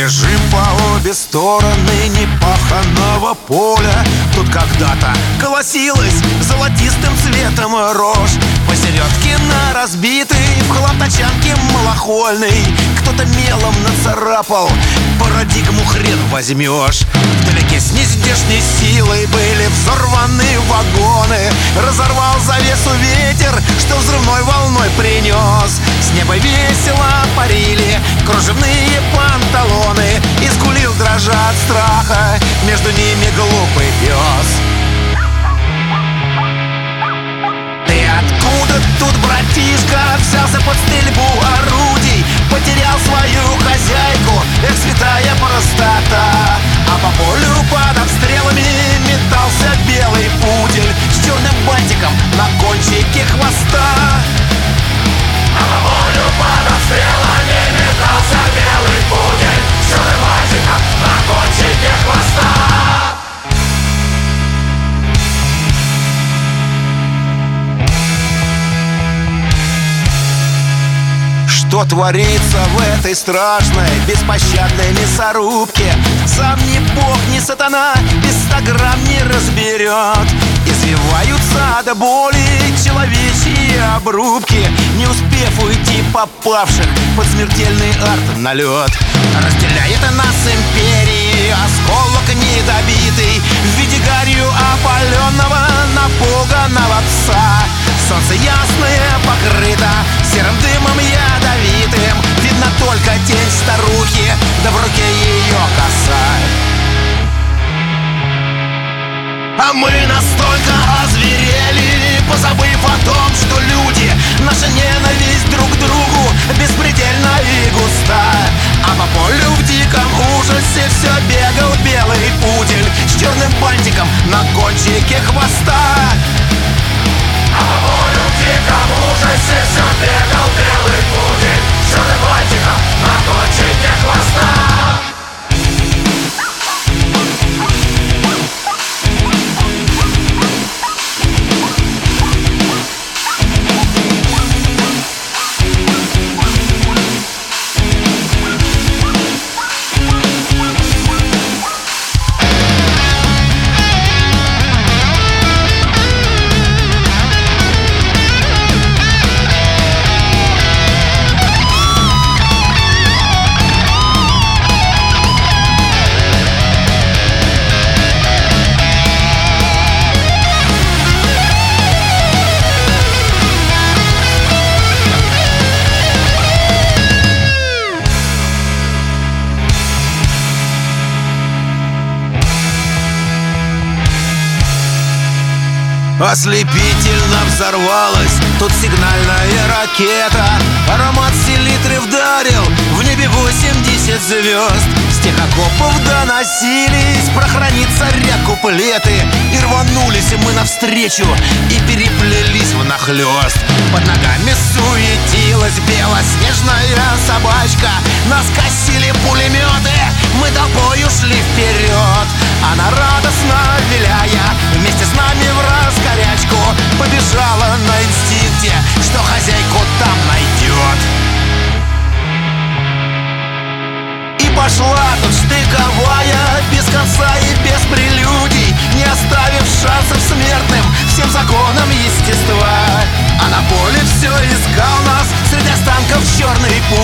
лежим по обе стороны непаханого поля. Тут когда-то колосилась золотистым цветом рожь. Посередке на разбитый в хлам-тачанке малохольный кто-то мелом нацарапал: парадигму хрен возьмешь. Вдалеке с нездешней силой были взорваны вагоны. Разорвал завесу ветер, что взрывной волной принес. С неба весело парили кружевные панталоны, и скулил, дрожа от страха, между ними глупый пес. Ты откуда тут, братишка, взялся под стрельбу орудий? Потерял свою хозяйку, эх, святая простота. А по полю под обстрелами метался белый пудель с черным бантиком на кончике хвоста. А по полю под обстрелами метался белый пудель с черным бантиком на кончике хвоста. Что творится в этой страшной, беспощадной мясорубке, сам ни бог, ни сатана без 100 грамм не разберет. Извиваются до боли человечьи обрубки, не успев уйти попавших под смертельный арт-налет. Разделяет нас империи осколок недобитый в виде гарью опаленного напуганного пса. Солнце ясное покрыто серым дымом ядовитым, видно только тень старухи, да в руке ее коса. А мы настолько озверели, позабыв о том, что люди, наша ненависть друг к другу беспредельна и густа. А по полю в диком ужасе все бегал белый пудель с черным бантиком на кончике хвоста. А по полю в диком ужасе все бегал белый пудель с черным бантиком на кончике хвоста. Ослепительно взорвалась тут сигнальная ракета. Аромат селитры вдарил в небе 80 звезд. С тех окопов доносились про хранится ряд куплеты. И рванулись мы навстречу и переплелись внахлёст. Под ногами суетилась белоснежная собачка. Нас косили пулеметы, мы толпою шли вперед. Она радостно виляя вместе с нами в раскорячку побежала на инстинкте, что хозяйку там найдет. И пошла тут штыковая, без конца и без прелюдий, не оставив шансов смертным всем законам естества. А на поле все искал нас среди останков черный путь.